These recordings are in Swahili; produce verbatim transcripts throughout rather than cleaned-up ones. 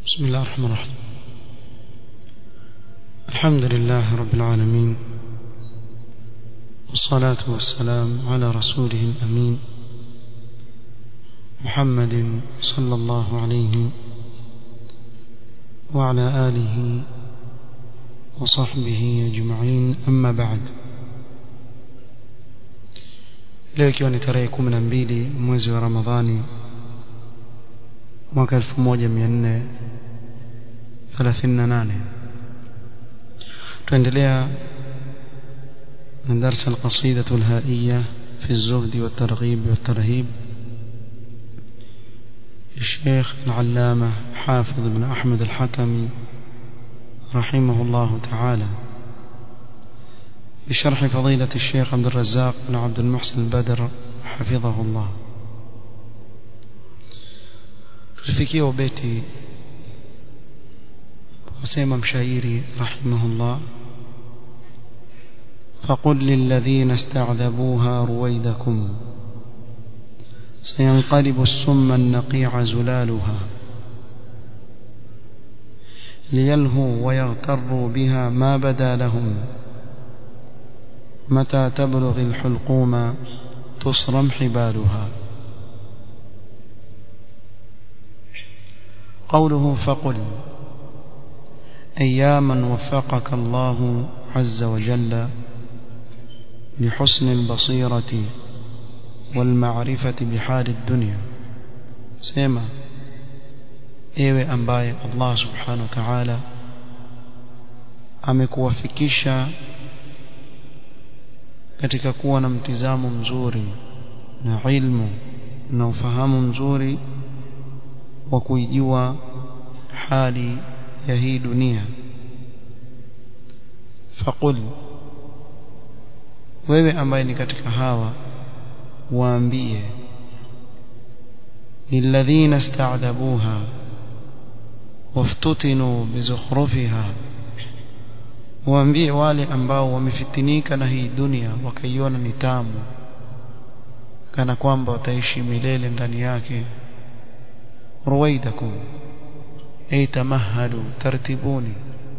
بسم الله الرحمن الرحيم. الحمد لله رب العالمين، والصلاة والسلام على رسوله الأمين محمد صلى الله عليه وعلى آله وصحبه أجمعين. أما بعد، leo ikiwa ni tarehe kumi na mbili mwezi wa Ramadhani mwaka elfu moja mia nne thelathini na nane, tuendelea na darsa al-qasida al-haiyya fi az-zuhd wa at-targhib wa at-tarhib الشيخ العلامة حافظ بن أحمد الحكمي رحمه الله تعالى، بشرح فضيلة الشيخ عبد الرزاق بن عبد المحسن البدر حفظه الله. tulifikia ubeti wasema mshairi rahimahullah: فقل للذين استعذبوها رويدكم سينقلب السم النقيع زلالها، ليلهوا ويغتروا بها ما بدا لهم، متى تبلغ الحلقوم تصرم حبالها. قوله فقل أياما وفقك الله عز وجل لحسن البصيرة والمعرفة بحال الدنيا. سيما ewe ambaye Allah subhanahu wa ta'ala amekuwafikisha katika kuwa na mtizamo mzuri na ilmu na ufahamu mzuri wa kuijua hali ya hii dunia. Faqul, wewe ambaye ni katika hawa, waambie lilladhina ista'dhabuha waftutinu bizukhrufiha, waambie wale ambao wamefitinika na hii dunia wakaiona ni tamu kana kwamba wataishi milele ndani yake. رويدكم أي تمهلوا ترتبوني،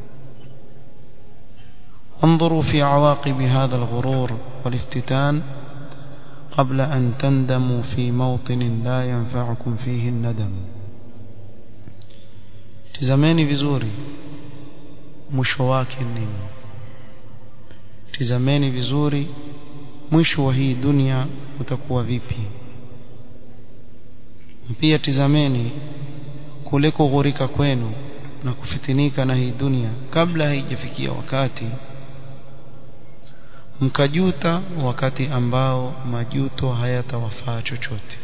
انظروا في عواقب هذا الغرور والافتتان قبل أن تندموا في موطن لا ينفعكم فيه الندم. tizameni vizuri mwisho wake nini, tizameni vizuri mwisho wa hii dunia utakuwa vipi. Pia tizameni kule kughurika kwenu na kufitinika na hii dunia kabla haijafikia wakati mkajuta, wakati ambao majuto hayatawafaa chochote.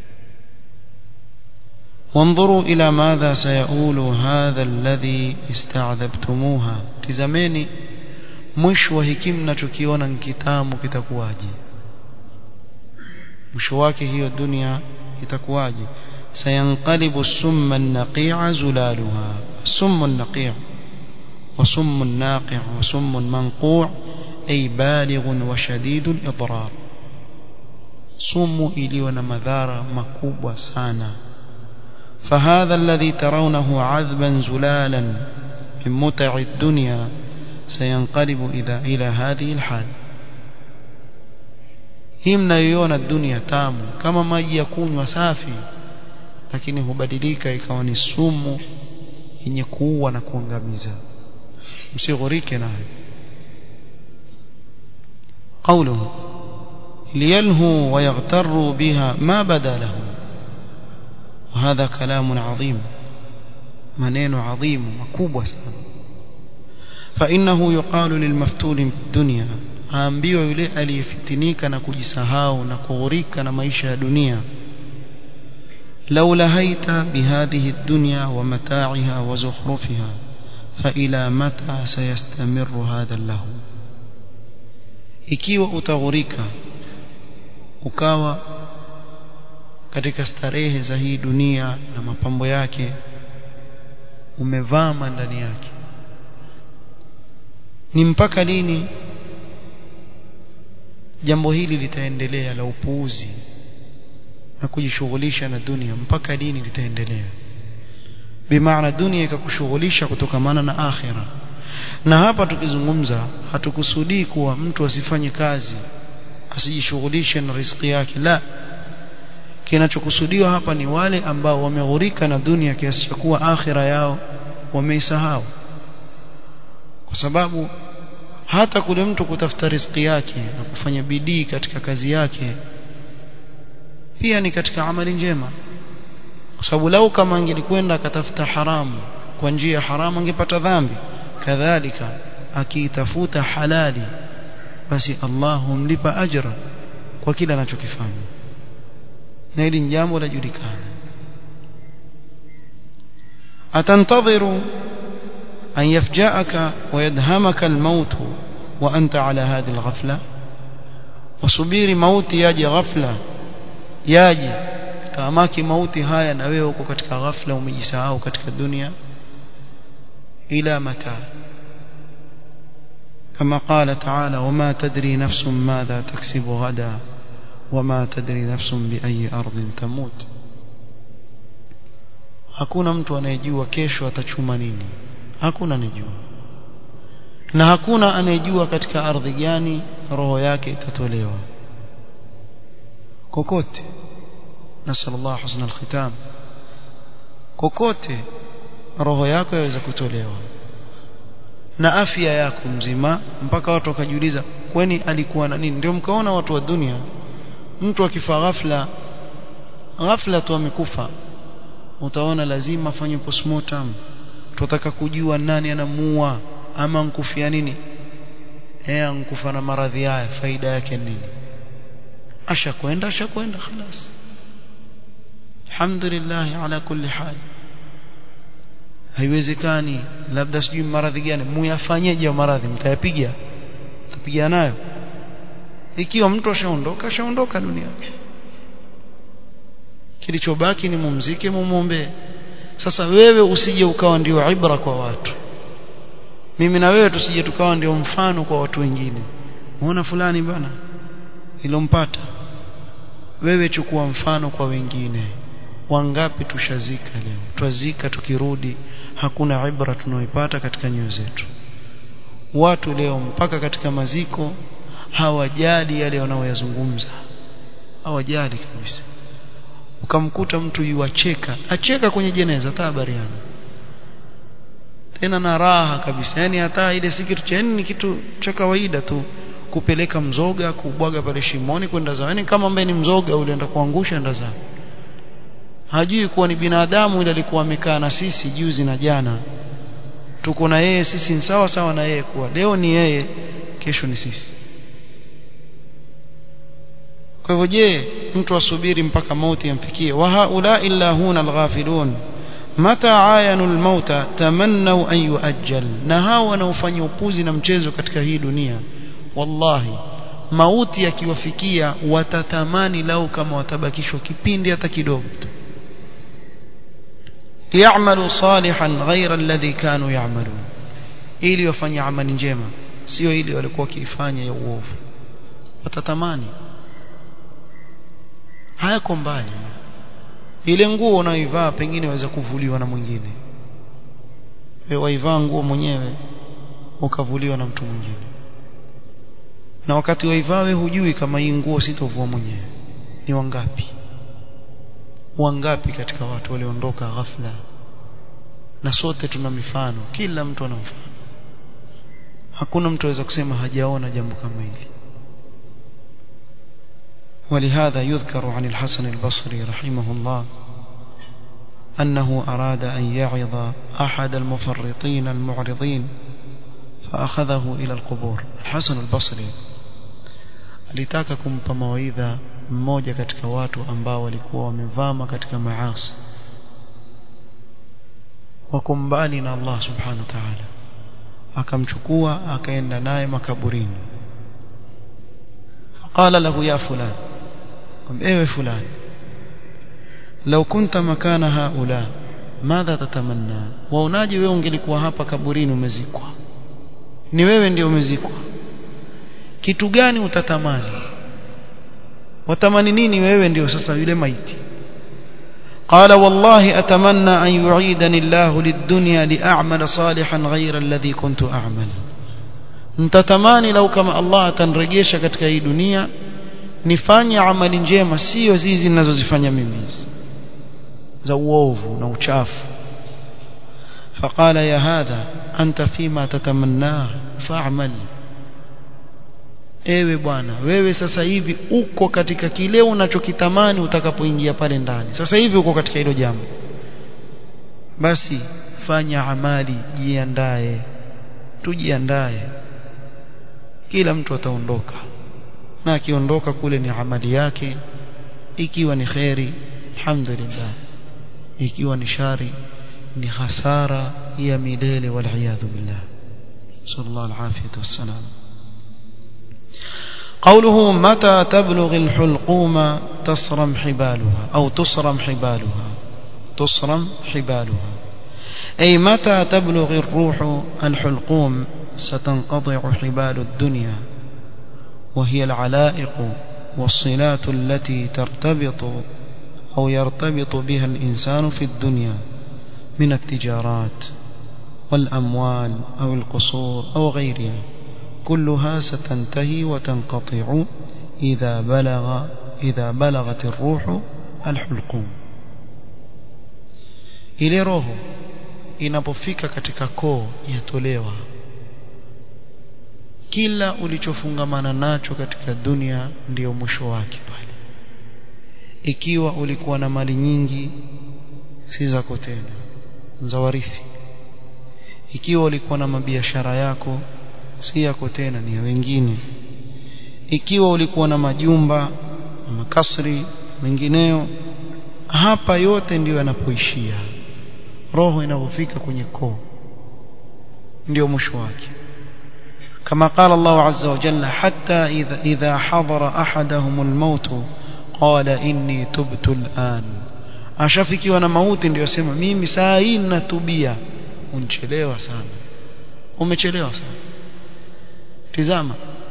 وانظروا إلى ماذا سيؤول هذا الذي استعذبتموها، tizameni mwisho wa hiki mnachokiona nkitamu kitakuwaje, mwisho wake hiyo dunia itakuwaje. سينقلب السم النقيع زلالها، السم النقيع وسم الناقع وسم منقوع أي بالغ وشديد الإضرار، سم iliyo na madhara makubwa sana. فهذا الذي ترونه عذبا زلالا من متع الدنيا سينقلب إذا إلى هذه الحال. hii mnayoiona dunia tamu kama maji ya kunywa safi, lakini hubadilika ikawa ni sumu yenye kuua na kuangamiza. msighurike nayo. قوله ليلهوا ويغتروا بها ما بدا لهم، وهذا كلام عظيم، maneno عظيم makubwa sana. فإنه يقال للمفتون بالدنيا، aambiwa yule aliyefitinika na kujisahau na kughurika na maisha ya dunia: لو لهيت بهذه الدنيا ومتاعها وزخرفها فإلى متى سيستمر هذا اللهو. ikiwa utaghurika ukawa katika starehe za hii dunia na mapambo yake, umevama ndani yake, ni mpaka lini jambo hili litaendelea la upuuzi na kujishughulisha na dunia? Mpaka lini litaendelea? bimaana dunia ikakushughulisha kutokamana na akhira. Na hapa tukizungumza hatukusudii kuwa mtu asifanye kazi asijishughulishe na riziki yake, la. Kinachokusudiwa hapa ni wale ambao wameghurika na dunia kiasi cha kuwa akhira yao wameisahau. Kwa sababu hata kule mtu kutafuta riziki yake na kufanya bidii katika kazi yake pia ni katika amali njema. Kwa sababu lau kama angelikwenda akatafuta haramu kwa njia haramu angepata dhambi. Kadhalika akiitafuta halali basi Allah humlipa ajra kwa kila anachokifanya. Na hili ni jambo la julikana. atantadhiru an yafja'aka wa yadhamaka al-maut wa anta ala hadhihi al-ghafla, wasubiri mauti yaje ghafla, yaje taamaki mauti haya na wewe uko katika ghafla umejisahau katika dunia. ila mata kama qala ta'ala wama tadri nafsun madha taksibu ghada wama tadri nafsun bi ayi ardhin tamut. Hakuna mtu anayejua kesho atachuma nini, hakuna anejua. Na hakuna anayejua katika ardhi gani roho yake itatolewa. Kokote, nasallallahu husna al-khitam, kokote roho yako yaweza kutolewa na afya yako mzima, mpaka watu wakajiuliza kwani alikuwa na nini. Ndio mkaona watu wa dunia, mtu akifa ghafla ghafla tu amekufa, utaona lazima afanye postmortem, tunataka kujua nani anamuua ama nkufia nini. Eh, nkufa na maradhi haya, faida yake nini? ashakwenda ashakwenda خلاص, alhamdulillah ala kulli hal. Haiwezekani labda sijui maradhi gani muyafanyeje, maradhi mtayapiga tapiga nayo. Ikiwa mtu ashaondoka ashaondoka dunia, kilichobaki ni mumzike mumuombe. Sasa wewe usije ukawa ndio ibra kwa watu, mimi na wewe tusije tukawa ndio mfano kwa watu wengine. Muona fulani bana ilompata, wewe chukua mfano kwa wengine. Wangapi tushazika leo, twazika tukirudi hakuna ibra tunaoipata katika nyoyo zetu. Watu leo mpaka katika maziko hawajali yale wanaoyazungumza, hawajali kabisa. Ukamkuta mtu yuacheka, acheka kwenye jeneza tabariana tena na raha kabisa, yani hata ile si kitu cha ni kitu cha kawaida tu, kupeleka mzoga kubwaga pale shimoni kwenda zao. Yani kama ambaye ni mzoga ule enda kuangusha enda zao, hajui kuwa ni binadamu ile alikuwa amekaa na sisi juzi na jana, tuko na yeye sisi ni sawa sawa na yeye, kuwa leo ni yeye kesho ni sisi. Kwa hivyo je, mtu asubiri mpaka mauti yamfikie? wa haula illa huna alghafilun mata ayanu almauta tamannu an yuajjal. Na hao wanaofanya upuzi na mchezo katika hii dunia, wallahi mauti yakiwafikia watatamani lau kama watabakishwa kipindi hata kidogo tu, ya'malu salihan ghayra alladhi kanu ya'malun, ili wafanye amali njema sio ili walikuwa wakifanya ya uovu. Watatamani hayako mbali. Ile nguo unaivaa pengine waweza kuvuliwa na mwingine, wewe waivaa nguo mwenyewe ukavuliwa na mtu mwingine, na wakati waivaa wewe hujui kama hii nguo sitovua mwenyewe. Ni wangapi wangapi katika watu waliondoka ghafla, na sote tuna mifano, kila mtu ana mfano. Hakuna mtu aweza kusema hajaona jambo kama hili. ولهذا يذكر عن الحسن البصري رحمه الله أنه أراد أن يعظ أحد المفرطين المعرضين فأخذه إلى القبور. الحسن البصري alitaka kumpa mawaidha mmoja katika watu ambao walikuwa wamevama katika maasi, wakumbali na Allah subhanahu wa ta'ala, akamchukua akaenda naye makaburini. Faqala lahu ya fulan, ewe fulani, lau kunta makana haula madha tatamanna, waonaje wewe ungelikuwa hapa kaburini umezikwa, ni wewe ndio umezikwa, kitu gani utatamani? Watamani nini wewe ndio sasa yule maiti? قال والله أتمنى أن يعيدني الله للدنيا لأعمل صالحا غير الذي كنت أعمل. nitatamani lau kama Allah atanrejesha katika hii dunia nifanye amali njema sio hizi ninazozifanya mimi za uovu na uchafu. فقال يا هذا أنت فيما تتمناه فاعمل. ewe bwana wewe sasa hivi uko katika kile unachokitamani utakapoingia pale ndani. Sasa hivi uko katika hilo jambo, basi fanya amali, jiandae, tujiandae. Kila mtu ataondoka, na akiondoka kule ni amali yake, ikiwa ni khairi alhamdulillah, ikiwa ni shari ni hasara ya milele wal iyadhu billah. sallallahu alaihi wasallam. قوله متى تبلغ الحلقوم تصرم حبالها أو تصرم حبالها تصرم حبالها أي متى تبلغ الروح الحلقوم ستنقطع حبال الدنيا وهي العلائق والصلات التي ترتبط أو يرتبط بها الإنسان في الدنيا من التجارات والأموال أو القصور أو غيرها كلها ستنتهي وتنقطع إذا بلغ إذا بلغت الروح الحلقوم. ile roho inapofika katika koo yatolewa, kila ulichofungamana nacho katika dunia ndio mwisho wake pale. Ikiwa ulikuwa na mali nyingi si zako tena, za warithi. Ikiwa ulikuwa na mabiashara yako si yako tena, ni wengine. Ikiwa ulikuwa na majumba na makasri mengineo, hapa yote ndio yanapoishia. Roho inapofika kwenye koo ndio mwisho wake. كما قال الله عز وجل حتى إذا, إذا حضر أحدهم الموت قال إني تبت الآن. ashafikiwa na mauti ndio yasema mimi saa hii natubia. Unchelewa sana, umechelewa sana. Tizama,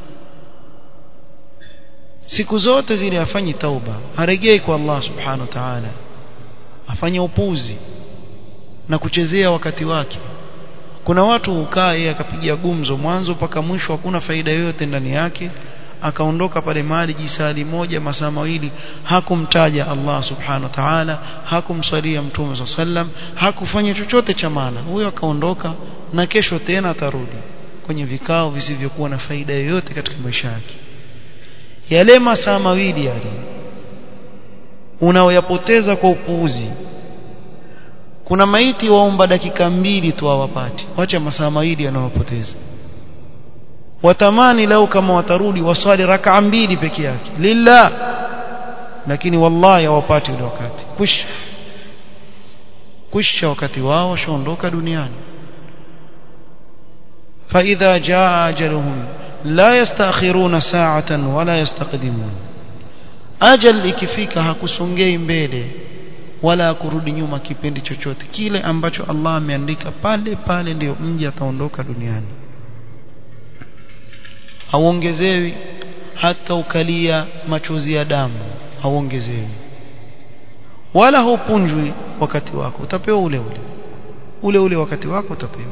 siku zote zile afanye tauba, arejee kwa Allah subhanahu wa ta'ala, afanye upuzi na kuchezea wakati wake. Kuna watu ukaa yeye akapigia gumzo mwanzo mpaka mwisho, hakuna faida yoyote ndani yake, akaondoka pale mali jisali moja masaa mawili, hakumtaja Allah subhanahu wa ta'ala, hakumsalia mtume sallallahu alaihi wasallam, hakufanya chochote cha maana. Huyo akaondoka na kesho tena atarudi kwenye vikao visivyokuwa na faida yoyote katika maisha yake. Yale masaa mawili yale unaoyapoteza kwa upuuzi. Kuna maiti waomba dakika mbili tu hawapati, wacha masaa mawili yanayopoteza. Watamani lao kama watarudi waswali rak'a mbili peke yake lillah, lakini wallahi hawapati ule wakati. Kwisha kwisha wakati wao, washaondoka duniani. فإذا جاء أجلهم لا يستأخرون ساعة ولا يستقدمون. أجل ikifika hakusongei mbele wala kurudi nyuma kipindi chochote. Kile ambacho Allah ameandika pale pale ndio mja ataondoka duniani. Hauongezewi hata ukalia machozi ya damu, hauongezewi wala hupunjwi wakati wako, utapewa ule ule ule ule wakati wako utapewa.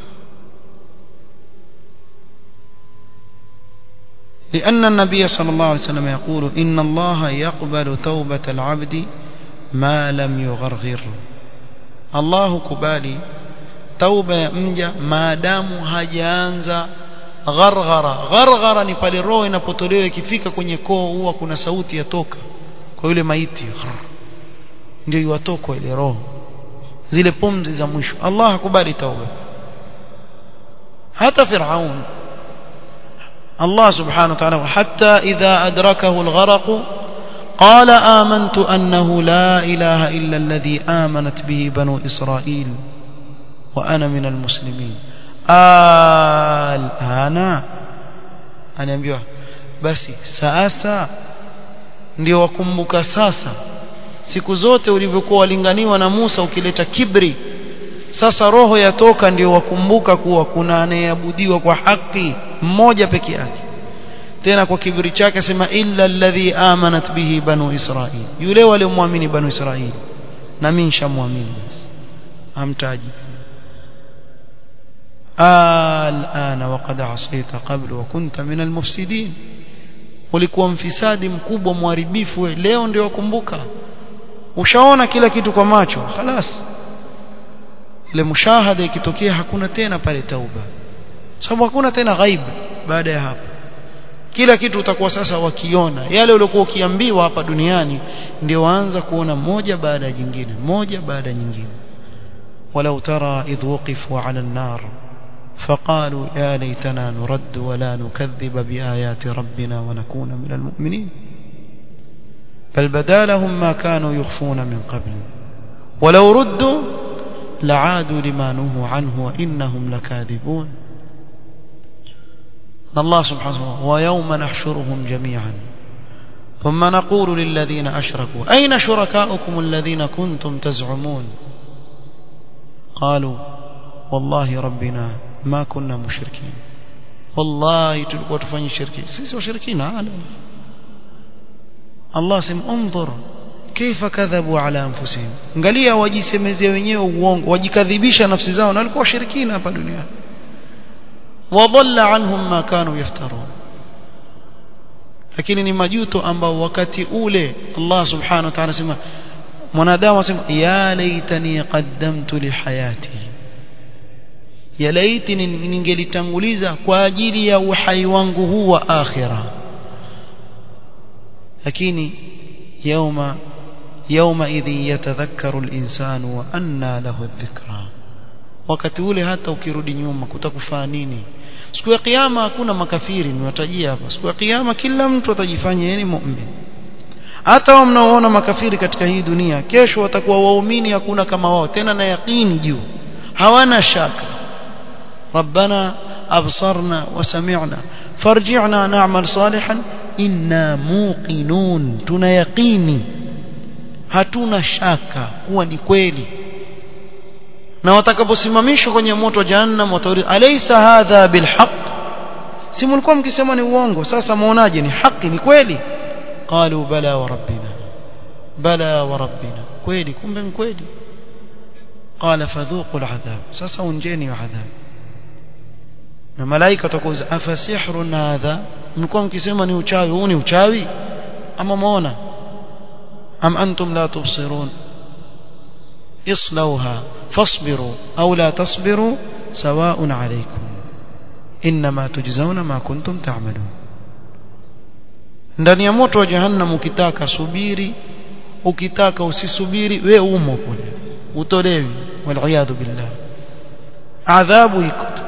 لأن النبي صلى الله عليه وسلم يقول إن الله يقبل توبة العبد ما لم يغرغر. الله كبالي توبة مجا ما دام hajaanza gharghara. Gharghara ni pale roho inapotolewa, ikifika kwenye koo huwa kuna sauti yatoka kwa yule maiti, ndio iwatoka ile roho, zile pumzi za mwisho. Allah hakubali tauba. hata Firaun الله سبحانه وتعالى حتى إذا أدركه الغرق قال آمنت أنه لا إله إلا الذي آمنت به بنو إسرائيل وأنا من المسلمين. الآن أنا أمبيوه بس ساسا ndio wakumbuka sasa siku zote ulivyokuwa walinganiwa na Musa ukileta kibri. Sasa roho yatoka ndio wakumbuka kuwa kuna anayeabudiwa kwa haki mmoja peke yake. Tena kwa kibri chake sema illa alladhi amanat bihi banu Israil, yule wale muamini banu Israil. na mimi nishamwamini basi amtaji الآن وقد عصيت قبل وكنت من المفسدين ulikuwa mfisadi mkubwa mharibifu leo ndio wakumbuka ushaona kila kitu kwa macho خلاص ile mushahada ikitokea hakuna tena pale tauba sababu hakuna tena ghaib baada ya hapo kila kitu utakuwa sasa wakiona yale uliokuwa ukiambiwa hapa duniani ndio waanza kuona moja baada ya jingine moja baada ya nyingine walau tara idh waqifu ala an-nar فقالوا يا ليتنا نرد ولا نكذب بآيات ربنا ونكون من المؤمنين بل بدا لهم ما كانوا يخفون من قبل ولو ردوا لعادوا لما نهوا عنه وإنهم لكاذبون الله سبحانه وتعالى ويوم نحشرهم جميعا ثم نقول للذين أشركوا أين شركاؤكم الذين كنتم تزعمون قالوا والله ربنا ما كنا مشركين والله تلقوا تفني شركين سيسوا وشركين عالم الله سم انظر كيف كذبوا على أنفسهم angalia wajisemezea wenyewe uongo wajikadhibisha nafsi zao na walikuwa shirikina hapa duniani wadalla anhum ma kanu yaftarun lakini ni majuto ambao wakati ule Allah subhanahu wa ta'ala sema mwanadamu asema ya laitani qaddamtu li hayati ya laiti ningelitanguliza kwa ajili ya uhai wangu huu wa akhira lakini yauma yauma idhi yatadhakkaru al-insanu wa anna lahu adh-dhikra wakati ule hata ukirudi nyuma kutakufaa nini siku ya kiyama hakuna makafiri niwatajia hapa siku ya kiyama kila mtu atajifanya yeye ni muumini hata wao mnaoona makafiri katika hii dunia kesho watakuwa waumini hakuna kama wao tena na yaqini juu hawana shaka ربنا أبصرنا وسمعنا فارجعنا نعمل صالحا إنا موقنون تنيقيني hatuna shaka kuwa ni kweli na watakaposimamishwa kwenye moto jahannam watauri alaysa hadha bilhaq si mlikuwa mkisema ni uongo sasa muonaje ni haki ni kweli qalu bala wa rabbina bala wa rabbina kweli kumbe ni kweli qala fadhuqu al'adhab sasa unjeni wa adhab na malaika watakuza afasihrun hadha mlikuwa mkisema ni uchawi huu ni uchawi ama muona am antum la tubsirun islauha fasbiru au la tasbiru sawa'un alaykum inma tujzauna ma kuntum ta'malun ndani ya moto wa jahannam ukitaka subiri ukitaka usisubiri we umo kule utolewi wal billah adhabu iko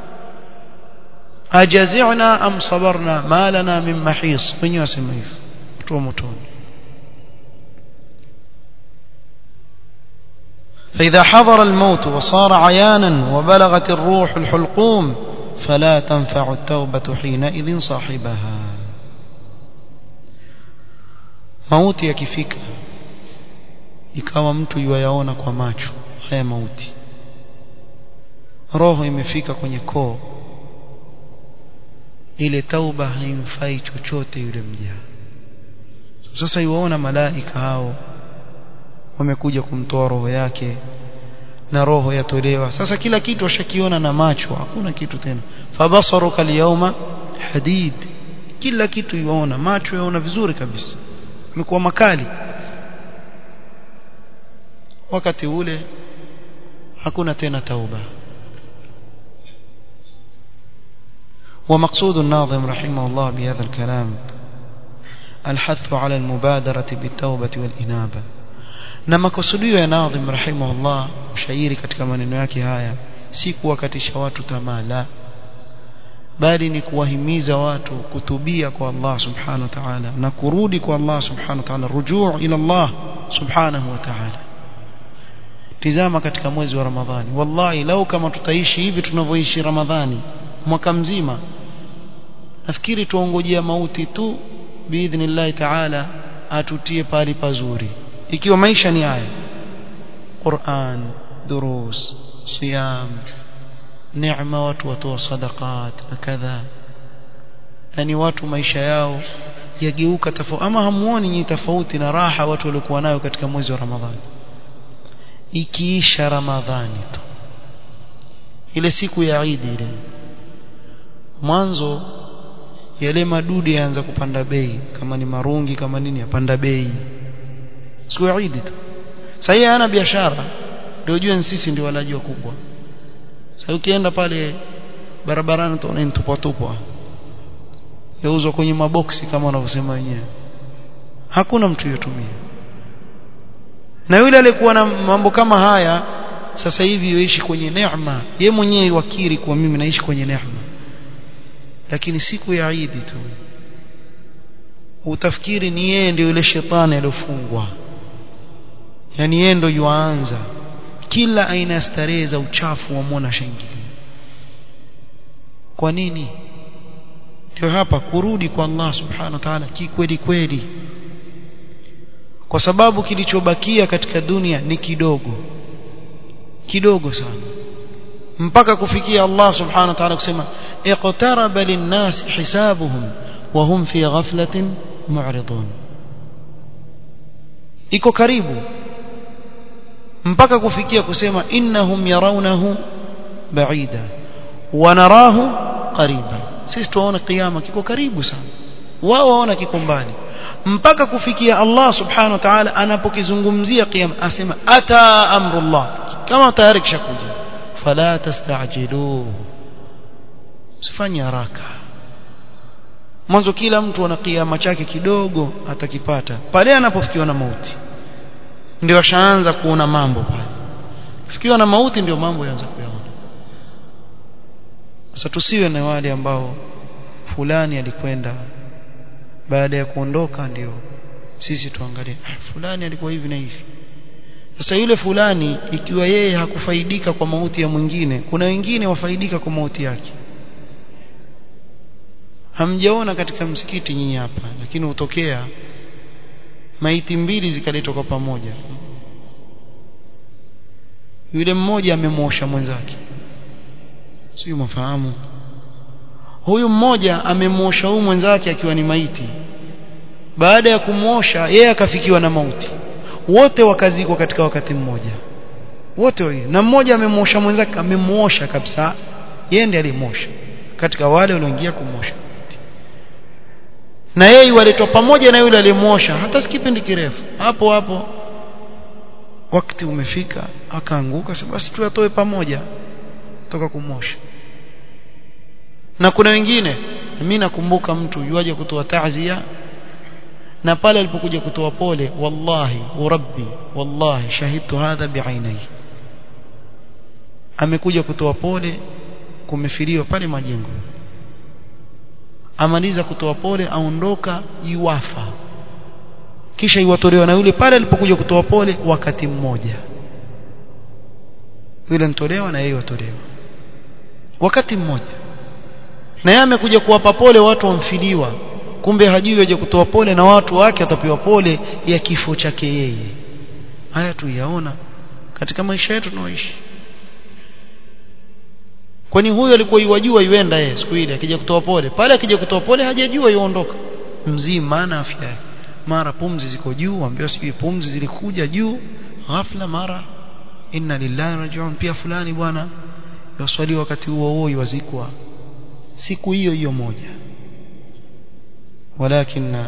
ajazina am sabarna ma lana min mahis wenyewe wasema hivyo tuwa motoni فإذا حضر الموت وصار عيانا وبلغت الروح الحلقوم فلا تنفع التوبة حينئذ صاحبها mauti yakifika ikawa mtu yuyaona kwa macho haya mauti roho imefika kwenye koo ile tauba haimfai chochote yule mja sasa yuwaona malaika hao wamekuja kumtoa roho yake na roho yatolewa sasa kila kitu ashakiona na macho hakuna kitu tena fabasaruka al-yawma hadid kila kitu yuona macho yaona vizuri kabisa imekuwa makali wakati ule hakuna tena tauba ومقصود الناظم رحمه الله بهذا الكلام الحث على المبادرة بالتوبة والإنابة na makusudio ya nadhim rahimahullah mshairi katika maneno yake haya si kuwakatisha watu tamaa la bali ni kuwahimiza watu kutubia kwa Allah subhanahu wa ta'ala na kurudi kwa Allah subhanahu wa ta'ala rujuu ila Allah subhanahu wa ta'ala tizama katika mwezi wa Ramadhani wallahi lau kama tutaishi hivi tunavyoishi Ramadhani mwaka mzima nafikiri tuongojea mauti tu biidhnillah ta'ala atutie pali pazuri ikiwa maisha ni haya Qur'an durus siyam neema watu watoa sadaqat na kadha yani watu maisha yao yageuka tofauti ama hamuoni ni tofauti na raha watu walikuwa nayo katika mwezi wa Ramadhani ikiisha Ramadhani tu, ile siku ya Eid ile mwanzo yale madudu yaanza kupanda bei, kama ni marungi kama nini yapanda bei siku ya Eid tu. Sasa hana biashara, ndio ujue sisi ndio walaji wakubwa. Sasa ukienda pale barabarani utaona ntupa tupa yauzwa kwenye maboksi kama wanavyosema wenyewe, hakuna mtu yotumia. Na yule aliyekuwa na mambo kama haya sasa hivi yuishi kwenye neema, yeye mwenyewe wakiri kwa mimi naishi kwenye neema. Lakini siku ya Eid tu utafikiri ni yeye ndio yule shetani aliyofungwa, yani yeye ndio yuanza kila aina ya starehe za uchafu wa mwana shangilia. Kwa nini? Ndio hapa kurudi kwa Allah subhanahu wa ta'ala kikweli kweli, kwa sababu kilichobakia katika dunia ni kidogo kidogo sana, mpaka kufikia Allah subhanahu wa ta'ala kusema iqtaraba lin-nas hisabuhum wa hum fi ghaflatin mu'ridun. Iko karibu mpaka kufikia kusema innahum yarawnahu ba'ida wa narahu qariban. Sisi tunaona kiyama kiko karibu sana, wao waona kiko mbali, mpaka kufikia Allah subhanahu wa ta'ala anapokizungumzia kiyama asema ata amrullah, kama tayari kishakuja, fala tastajilu, usifanye haraka. Mwanzo kila mtu ana kiyama chake kidogo atakipata pale anapofikiwa na mauti, ndio ashaanza kuona mambo pale. Fikiwa na mauti ndio mambo yaanza kuyaona. Sasa tusiwe na wale ambao fulani alikwenda baada ya kuondoka ndio sisi tuangalie fulani alikuwa hivi na hivi. Sasa yule fulani ikiwa yeye hakufaidika kwa mauti ya mwingine, kuna wengine wafaidika kwa mauti yake. Hamjaona katika msikiti nyinyi hapa, lakini utokea maiti mbili zikaletwa kwa pamoja, yule mmoja amemwosha mwenzake, sio mfahamu, huyu mmoja amemwosha huyu mwenzake akiwa ni maiti. Baada ya kumwosha yeye akafikiwa na mauti, wote wakazikwa katika wakati mmoja wote wao, na mmoja amemwosha mwenzake, amemwosha kabisa, yeye ndiye alimwosha katika wale walioingia kumwosha, na yeye waletwa pamoja na yule aliyemwosha. Hata sikipindi kirefu hapo hapo wakati umefika akaanguka, sababu basi tuatoe pamoja toka kumwosha. Na kuna wengine, mimi nakumbuka mtu yuaje kutoa taazia, na pale alipokuja kutoa pole, wallahi urabbi wallahi shahidtu hadha bi'ainai, amekuja kutoa pole, kumefiliwa pale majengo, amaliza kutoa pole aondoka yuafa, kisha iwatolewa na yule pale alipokuja kutoa pole wakati mmoja, yule ntolewa na yeye watolewa wakati mmoja, na yeye amekuja kuwapa pole watu wamfiliwa, kumbe hajui aje kutoa pole na watu wake atapewa pole ya kifo chake yeye. Haya tu yaona katika maisha yetu tunaoishi. Kwani huyo alikuwa yajua yuenda yeye siku ile akija kutoa pole, pale akija kutoa pole hajajua yuondoka mzima na afya yake, mara pumzi ziko juu, ambaye sijui pumzi zilikuja juu ghafla, mara inna lillahi rajiun, pia fulani bwana yaswali wakati huo huo yuwazikwa siku hiyo hiyo moja. Walakin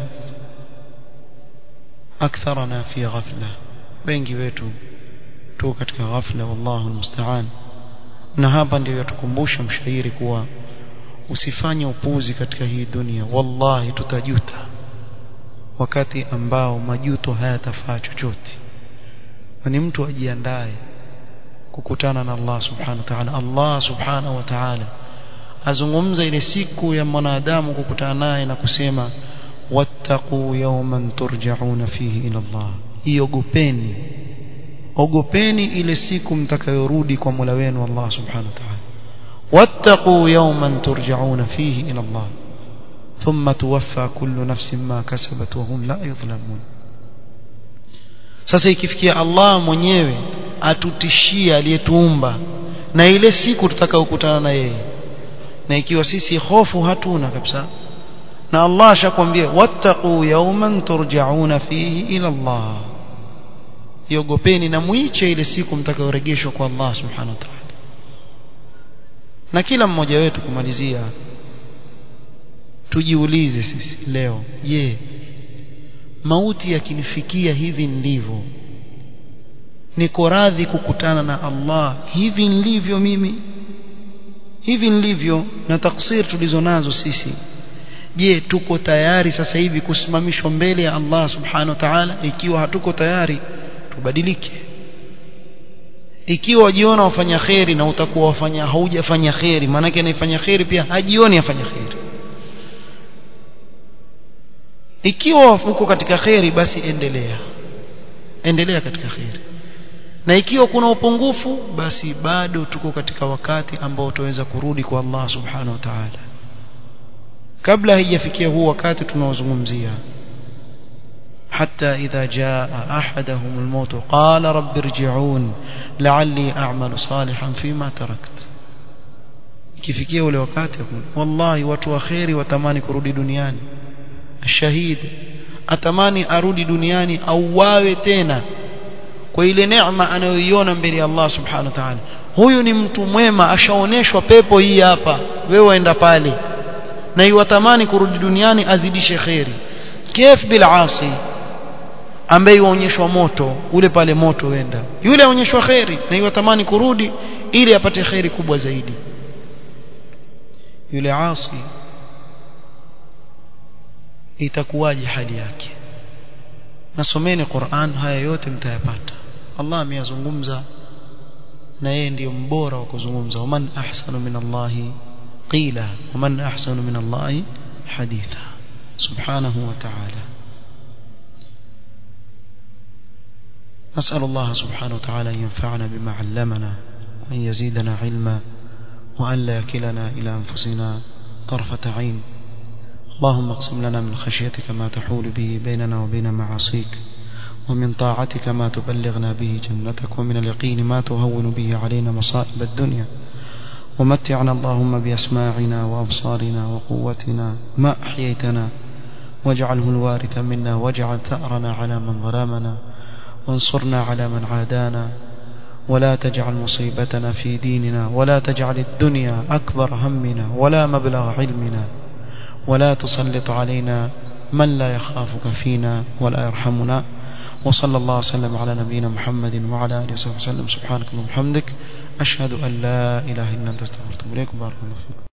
aktharana fi ghafla, wengi wetu tu katika ghafla, wallahu almusta'an. Na hapa ndio yatukumbusha mshairi kuwa usifanye upuzi katika hii dunia, wallahi tutajuta wakati ambao majuto hayatafaa chochote. Ni mtu ajiandae kukutana na Allah subhanahu wa ta'ala. Allah subhanahu wa ta'ala azungumza ile siku ya mwanadamu kukutana naye na kusema wattaqu yawman turja'una fihi ila Allah, iogopeni ogopeni ile siku mtakayorudi kwa Mola wenu Allah subhanahu wa ta'ala. wattaqu yawman turja'una fihi ila Allah thumma tuwaffa kullu nafsin ma kasabat wa hum la yudhlamun. Sasa ikifikia Allah mwenyewe atutishia aliyetuumba na ile siku tutakayokutana na yeye, na ikiwa sisi hofu hatuna kabisa, na Allah ashakwambia wattaqu yawman turja'una fihi ila Allah, iogopeni na muiche ile siku mtakayorejeshwa kwa Allah subhanahu wa ta'ala. Na kila mmoja wetu kumalizia, tujiulize sisi leo, je, mauti yakinifikia hivi ndivyo, niko radhi kukutana na Allah hivi nilivyo mimi, hivi nilivyo na taksir tulizonazo sisi? Je, tuko tayari sasa hivi kusimamishwa mbele ya Allah subhanahu wa ta'ala? Ikiwa hatuko tayari, tubadilike. Ikiwa wajiona wafanya khairi na utakuwa wafanya haujafanya khairi, maana yake anayefanya khairi pia hajioni afanya khairi. Ikiwa uko katika khairi, basi endelea endelea katika khairi, na ikiwa kuna upungufu, basi bado tuko katika wakati ambao tutaweza kurudi kwa Allah subhanahu wa ta'ala. Kabla haijafikia huu wakati tunaozungumzia, حتى إذا جاء أحدهم الموت قال رب ارجعون لعلي أعمل صالحا فيما تركت. kifikia ule wakati, wallahi watu wa khairi watamani kurudi duniani. Shahid atamani arudi duniani au wawe tena kwa ile neema anayoiona mbele ya Allah subhanahu wa ta'ala. Huyu ni mtu mwema, ashaoneshwa pepo hii hapa, wewe waenda pale, na yuwatamani kurudi duniani azidishe khairi. Kif bil asi ambaye yuonyeshwa moto, ule pale moto wenda, yule aonyeshwa khairi na yuwatamani kurudi ili apate khairi kubwa zaidi. Yule asi itakuwaje hali yake? Nasomeni Qur'an, haya yote mtayapata. Allah ameyazungumza na yeye ndiyo mbora wa kuzungumza. Waman ahsanu min Allahi qila waman ahsanu min Allahi haditha, subhanahu wa ta'ala. نسأل الله سبحانه وتعالى أن ينفعنا بما علمنا وأن يزيدنا علما وأن لا يكلنا إلى أنفسنا طرفة عين. اللهم اقسم لنا من خشيتك ما تحول به بيننا وبين معاصيك، ومن طاعتك ما تبلغنا به جنتك، ومن اليقين ما تهون به علينا مصائب الدنيا، ومتعنا اللهم بأسماعنا وأبصارنا وقوتنا ما أحييتنا، واجعله الوارث منا، واجعل ثأرنا على من ظلمنا، وانصرنا على من عادانا، ولا تجعل مصيبتنا في ديننا، ولا تجعل الدنيا أكبر همنا ولا مبلغ علمنا، ولا تسلط علينا من لا يخافك فينا ولا يرحمنا. وصلى الله وسلم على نبينا محمد وعلى آله وصحبه وسلم. سبحانك اللهم وبحمدك، أشهد أن لا إله إلا أنت، أستغفرك وأتوب إليك. بارك الله فيكم.